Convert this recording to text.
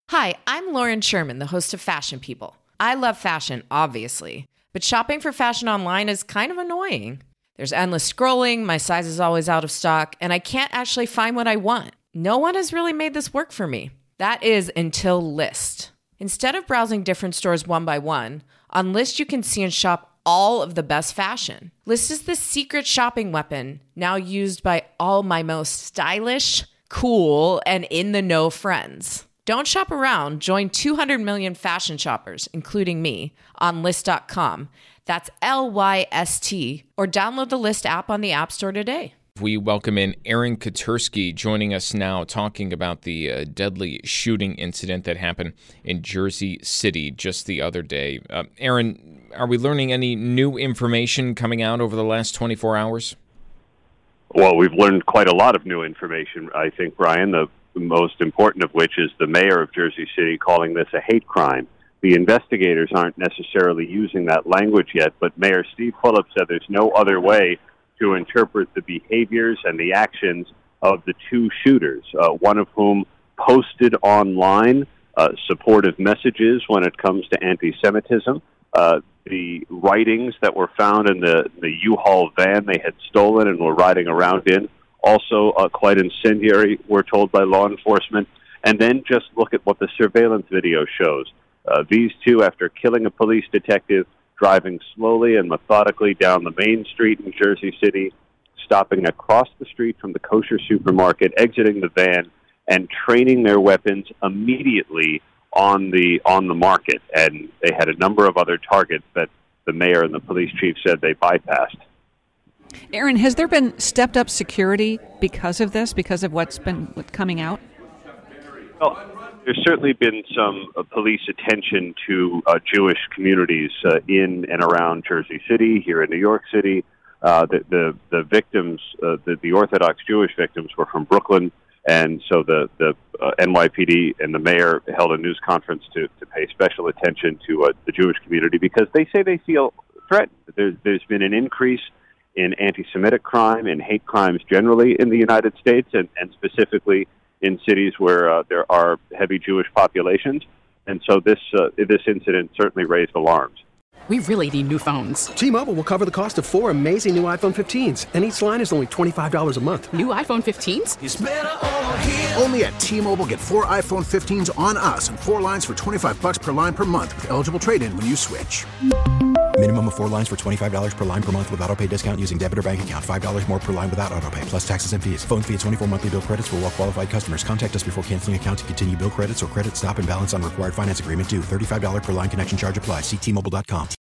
Hi, I'm Lauren Sherman, the host of Fashion People. I love fashion, obviously, but shopping for fashion online is kind of annoying. There's endless scrolling, my size is always out of stock, and I can't actually find what I want. No one has really made this work for me. That is until Lyst. Instead of browsing different stores one by one, on Lyst you can see and shop all of the best fashion. Lyst is the secret shopping weapon, now used by all my most stylish, cool, and in-the-know friends. Don't shop around. Join 200 million fashion shoppers, including me, on Lyst.com. That's Lyst, or download the Lyst app on the App Store today. We welcome in Aaron Katersky joining us now, talking about the deadly shooting incident that happened in Jersey City just the other day. Aaron, are we learning any new information coming out over the last 24 hours? Well, we've learned quite a lot of new information, I think, Brian. The most important of which is the mayor of Jersey City calling this a hate crime. The investigators aren't necessarily using that language yet, but Mayor Steve Phillips said there's no other way to interpret the behaviors and the actions of the two shooters, one of whom posted online supportive messages when it comes to anti-Semitism. The writings that were found in the U-Haul van they had stolen and were riding around in, also quite incendiary, we're told by law enforcement. And then just look at what the surveillance video shows. These two, after killing a police detective, driving slowly and methodically down the main street in Jersey City, stopping across the street from the kosher supermarket, exiting the van, and training their weapons immediately on the market. And they had a number of other targets that the mayor and the police chief said they bypassed. Aaron, has there been stepped-up security because of this, because of what's coming out? Well, there's certainly been some police attention to Jewish communities in and around Jersey City, here in New York City. The victims, the Orthodox Jewish victims, were from Brooklyn, and so the NYPD and the mayor held a news conference to pay special attention to the Jewish community because they say they feel threatened. There's been an increase in anti-Semitic crime and hate crimes generally in the United States, and specifically in cities where there are heavy Jewish populations. And so this incident certainly raised alarms. We really need new phones. T-Mobile will cover the cost of 4 amazing new iPhone 15s, and each line is only $25 a month. New iPhone 15s? It's better over here. Only at T-Mobile, get 4 iPhone 15s on us and 4 lines for $25 per line per month with eligible trade-in when you switch. Minimum of 4 lines for $25 per line per month with autopay discount using debit or bank account. $5 more per line without autopay, plus taxes and fees. Phone fee at 24 monthly bill credits for well-qualified customers. Contact us before canceling account to continue bill credits or credit stop and balance on required finance agreement due. $35 per line connection charge applies. See T-Mobile.com.